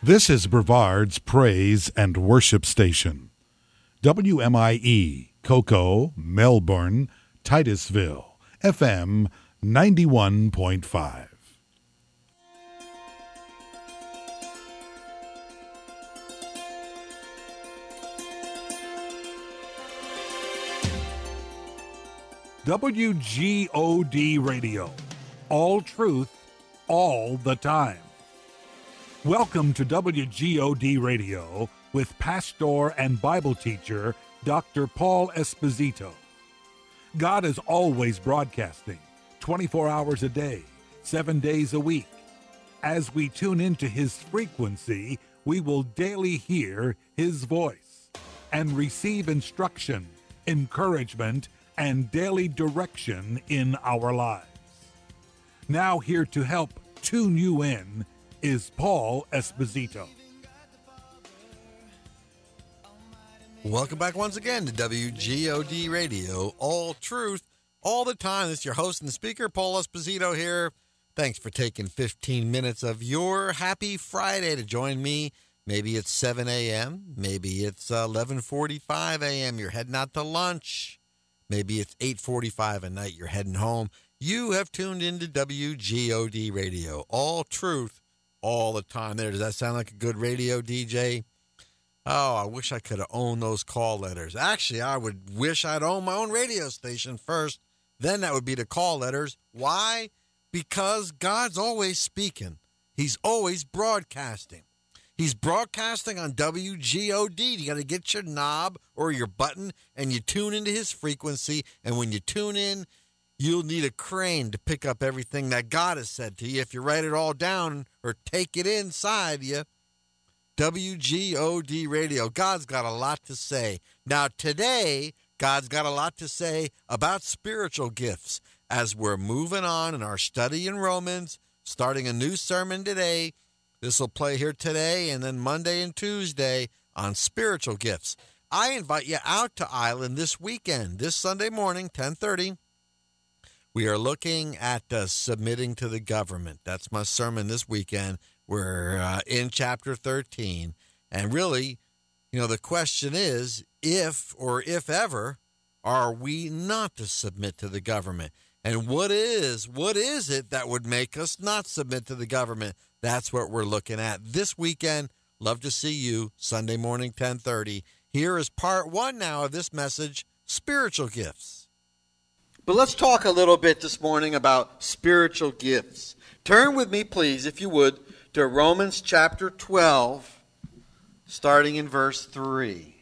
This is Brevard's Praise and Worship Station. WMIE, Cocoa, Melbourne, Titusville, FM 91.5. WGOD Radio. All truth, all the time. Welcome to WGOD Radio with pastor and Bible teacher Dr. Paul Esposito. God is always broadcasting, 24 hours a day, 7 days a week. As we tune into His frequency, we will daily hear His voice and receive instruction, encouragement, and daily direction in our lives. Now here to help tune you in is Paul Esposito. Welcome back once again to WGOD Radio, all truth, all the time. This is your host and speaker, Paul Esposito here. Thanks for taking 15 minutes of your happy Friday to join me. Maybe it's 7 a.m., maybe it's 11:45 a.m., you're heading out to lunch. Maybe it's 8:45 at night, you're heading home. You have tuned into WGOD Radio, all truth, all the time. There, does that sound like a good radio DJ? Oh, I wish I could have owned those call letters. Actually, I would wish I'd owned my own radio station first. Then that would be the call letters. Why? Because God's always speaking. He's always broadcasting. He's broadcasting on WGOD. You got to get your knob or your button and you tune into his frequency. And when you tune in, you'll need a crane to pick up everything that God has said to you. If you write it all down or take it inside you, WGOD Radio. God's got a lot to say. Now today, God's got a lot to say about spiritual gifts. As we're moving on in our study in Romans, starting a new sermon today. This will play here today and then Monday and Tuesday on spiritual gifts. I invite you out to Island this weekend, this Sunday morning, 10:30. We are looking at submitting to the government. That's my sermon this weekend. We're in chapter 13. And really, the question is, if or if ever, are we not to submit to the government? And what is it that would make us not submit to the government? That's what we're looking at this weekend. Love to see you Sunday morning, 10:30. Here is part one now of this message, spiritual gifts. But let's talk a little bit this morning about spiritual gifts. Turn with me, please, if you would, to Romans chapter 12, starting in verse 3.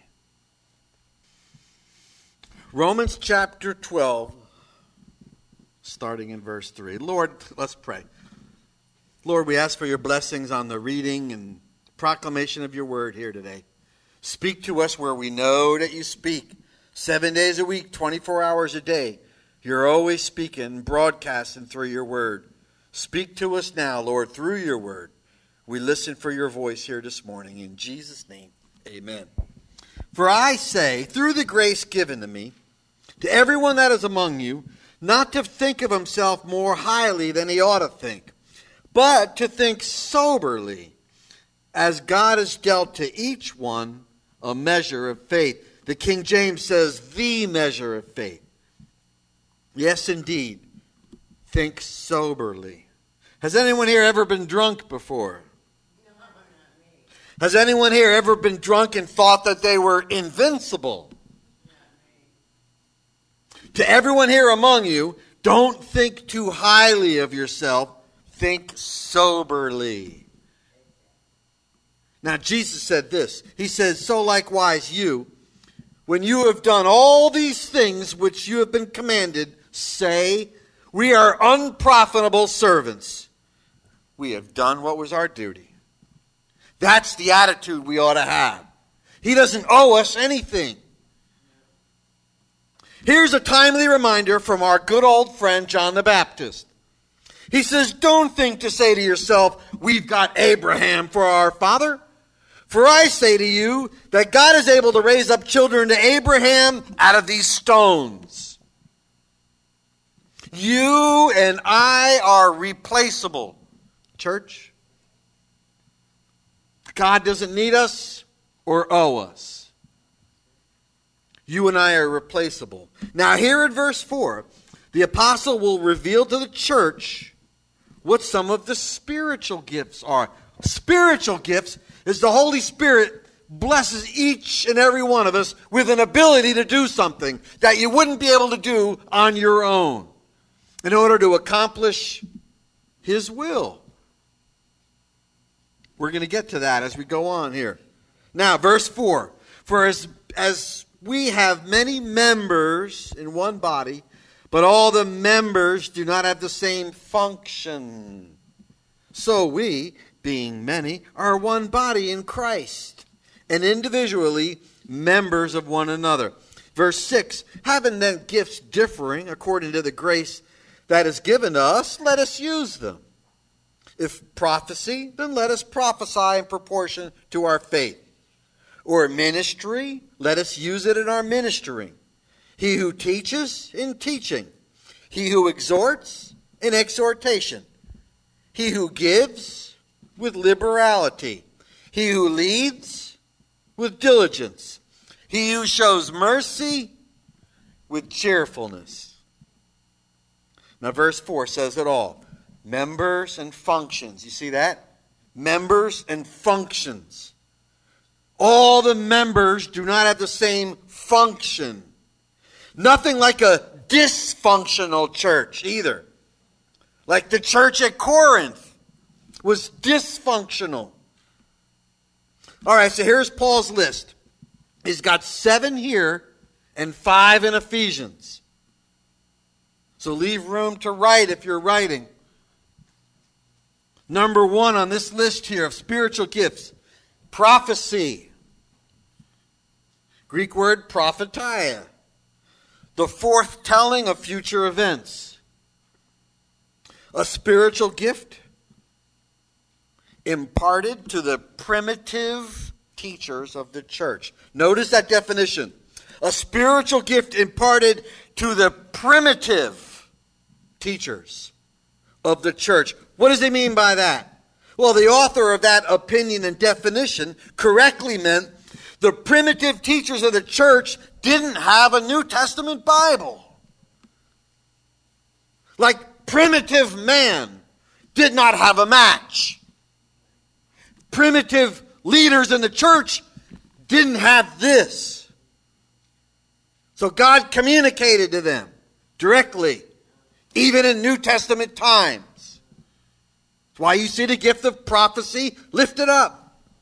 Romans chapter 12, starting in verse 3. Lord, let's pray. Lord, we ask for your blessings on the reading and proclamation of your word here today. Speak to us where we know that you speak. 7 days a week, 24 hours a day. You're always speaking, broadcasting through your word. Speak to us now, Lord, through your word. We listen for your voice here this morning. In Jesus' name, amen. For I say, through the grace given to me, to everyone that is among you, not to think of himself more highly than he ought to think, but to think soberly, as God has dealt to each one a measure of faith. The King James says, the measure of faith. Yes, indeed. Think soberly. Has anyone here ever been drunk before? No, not me. Has anyone here ever been drunk and thought that they were invincible? Not me. To everyone here among you, don't think too highly of yourself. Think soberly. Now, Jesus said this. He says, so likewise you, when you have done all these things which you have been commanded, say, we are unprofitable servants. We have done what was our duty. That's the attitude we ought to have. He doesn't owe us anything. Here's a timely reminder from our good old friend John the Baptist. He says, don't think to say to yourself, we've got Abraham for our father. For I say to you that God is able to raise up children to Abraham out of these stones. You and I are replaceable, church. God doesn't need us or owe us. You and I are replaceable. Now here in verse 4, the apostle will reveal to the church what some of the spiritual gifts are. Spiritual gifts is the Holy Spirit blesses each and every one of us with an ability to do something that you wouldn't be able to do on your own in order to accomplish His will. We're going to get to that as we go on here. Now, verse 4. For as we have many members in one body, but all the members do not have the same function, so we, being many, are one body in Christ, and individually members of one another. Verse 6, having then gifts differing according to the grace that is given to us, let us use them. If prophecy, then let us prophesy in proportion to our faith. Or ministry, let us use it in our ministering. He who teaches, in teaching. He who exhorts, in exhortation. He who gives, with liberality. He who leads, with diligence. He who shows mercy, with cheerfulness. Now verse 4 says it all. Members and functions. You see that? Members and functions. All the members do not have the same function. Nothing like a dysfunctional church either. Like the church at Corinth was dysfunctional. All right, so here's Paul's list. He's got 7 here and 5 in Ephesians. So leave room to write if you're writing. Number 1 on this list here of spiritual gifts, prophecy. Greek word prophetia. The foretelling of future events. A spiritual gift imparted to the primitive teachers of the church. Notice that definition. A spiritual gift imparted to the primitive teachers of the church. What does he mean by that? Well, the author of that opinion and definition correctly meant the primitive teachers of the church didn't have a New Testament Bible. Like primitive man did not have a match. Primitive leaders in the church didn't have this. So God communicated to them directly, even in New Testament times. That's why you see the gift of prophecy lifted up.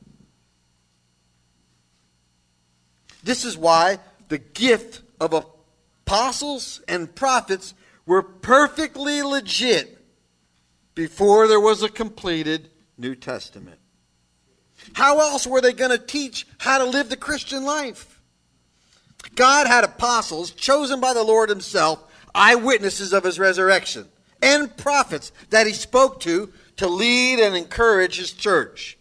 This is why the gift of apostles and prophets were perfectly legit before there was a completed New Testament. How else were they going to teach how to live the Christian life? God had apostles chosen by the Lord Himself, eyewitnesses of His resurrection, and prophets that He spoke to lead and encourage His church.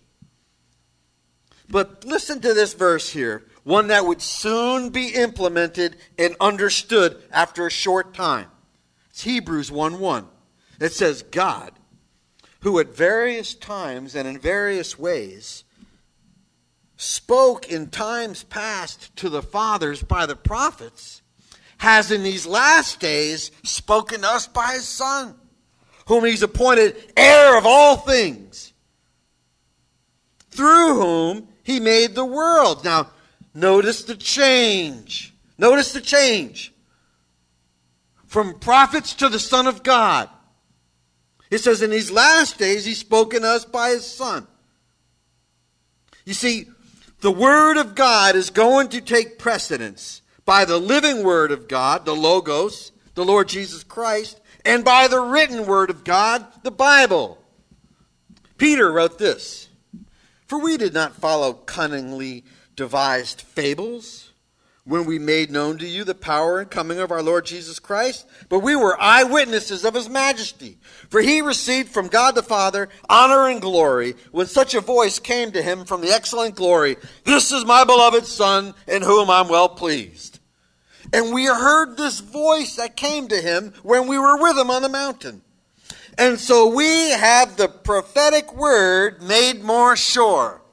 But listen to this verse here, one that would soon be implemented and understood after a short time. It's Hebrews 1:1. It says, God, who at various times and in various ways spoke in times past to the fathers by the prophets, has in these last days spoken to us by His Son, whom He's appointed heir of all things, through whom He made the world. Now, notice the change. Notice the change. From prophets to the Son of God. It says, in these last days He's spoken to us by His Son. You see, the Word of God is going to take precedence by the living Word of God, the Logos, the Lord Jesus Christ, and by the written Word of God, the Bible. Peter wrote this, for we did not follow cunningly devised fables when we made known to you the power and coming of our Lord Jesus Christ, but we were eyewitnesses of His majesty. For He received from God the Father honor and glory when such a voice came to Him from the excellent glory, this is my beloved Son in whom I'm well pleased. And we heard this voice that came to Him when we were with Him on the mountain. And so we have the prophetic word made more sure.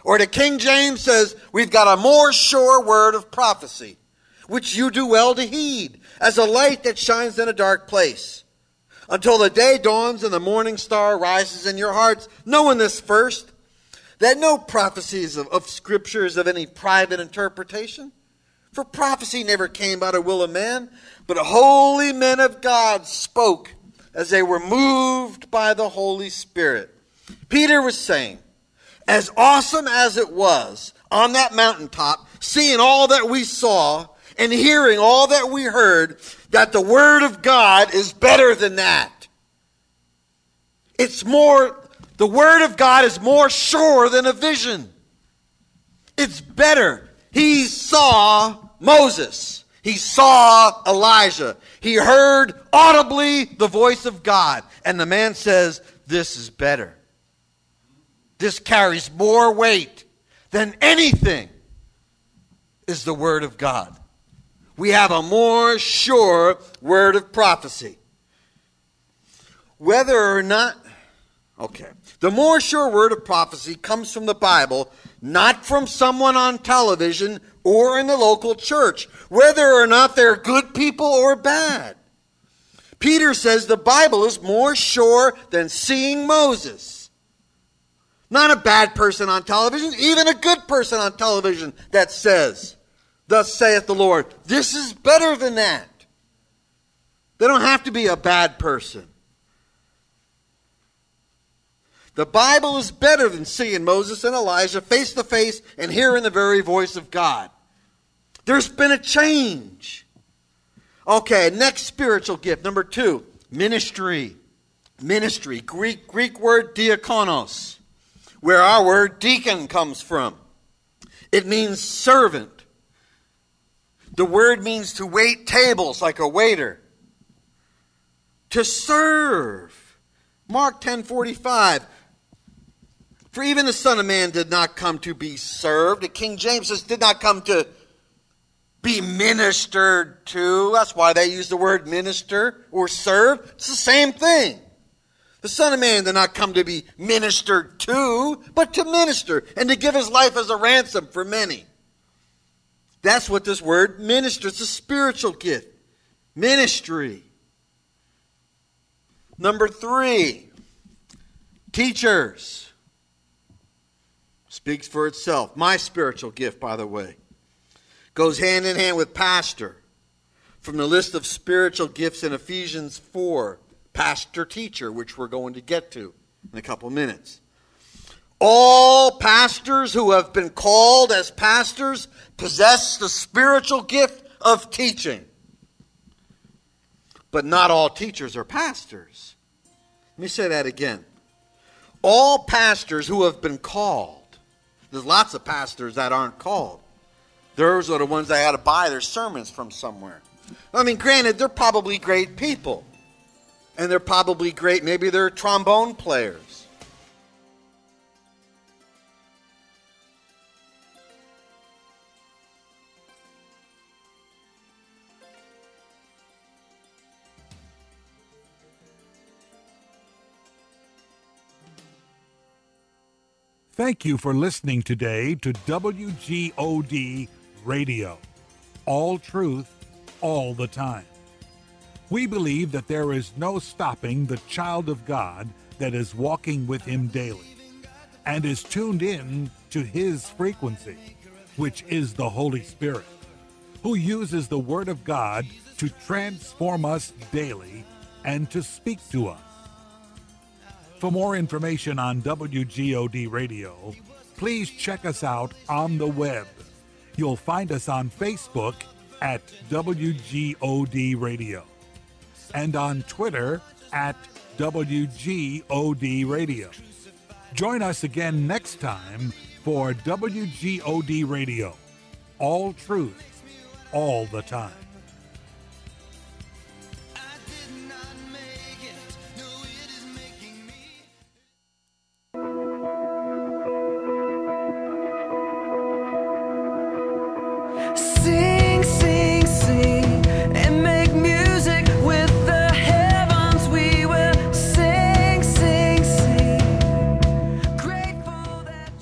Or the King James says, we've got a more sure word of prophecy, which you do well to heed, as a light that shines in a dark place, until the day dawns and the morning star rises in your hearts, knowing this first, that no prophecies of Scripture is of any private interpretation. For prophecy never came by the will of man, but holy men of God spoke as they were moved by the Holy Spirit. Peter was saying, as awesome as it was on that mountaintop, seeing all that we saw and hearing all that we heard, that the Word of God is better than that. The Word of God is more sure than a vision. It's better. He saw Moses. He saw Elijah. He heard audibly the voice of God. And the man says, this is better. This carries more weight than anything is the Word of God. We have a more sure word of prophecy. Whether or not, the more sure word of prophecy comes from the Bible, not from someone on television or in the local church, whether or not they're good people or bad. Peter says the Bible is more sure than seeing Moses. Not a bad person on television, even a good person on television that says, thus saith the Lord. This is better than that. They don't have to be a bad person. The Bible is better than seeing Moses and Elijah face to face and hearing the very voice of God. There's been a change. Okay, next spiritual gift. Number 2, ministry. Ministry, Greek word diakonos, where our word deacon comes from. It means servant. The word means to wait tables like a waiter. To serve. Mark 10:45. For even the Son of Man did not come to be served. The King James says did not come to be ministered to. That's why they use the word minister or serve. It's the same thing. The Son of Man did not come to be ministered to, but to minister and to give his life as a ransom for many. That's what this word minister, it's a spiritual gift. Ministry. Number 3, teachers. Speaks for itself. My spiritual gift, by the way, goes hand in hand with pastor. From the list of spiritual gifts in Ephesians 4, pastor teacher, which we're going to get to in a couple of minutes. All pastors who have been called as pastors possess the spiritual gift of teaching. But not all teachers are pastors. Let me say that again. All pastors who have been called. There's lots of pastors that aren't called. Those are the ones that had to buy their sermons from somewhere. I mean, granted, they're probably great people. And they're probably great, maybe they're trombone players. Thank you for listening today to WGOD Radio. All truth, all the time. We believe that there is no stopping the child of God that is walking with him daily and is tuned in to his frequency, which is the Holy Spirit, who uses the Word of God to transform us daily and to speak to us. For more information on WGOD Radio, please check us out on the web. You'll find us on Facebook at WGOD Radio and on Twitter at WGOD Radio. Join us again next time for WGOD Radio. All truth, all the time.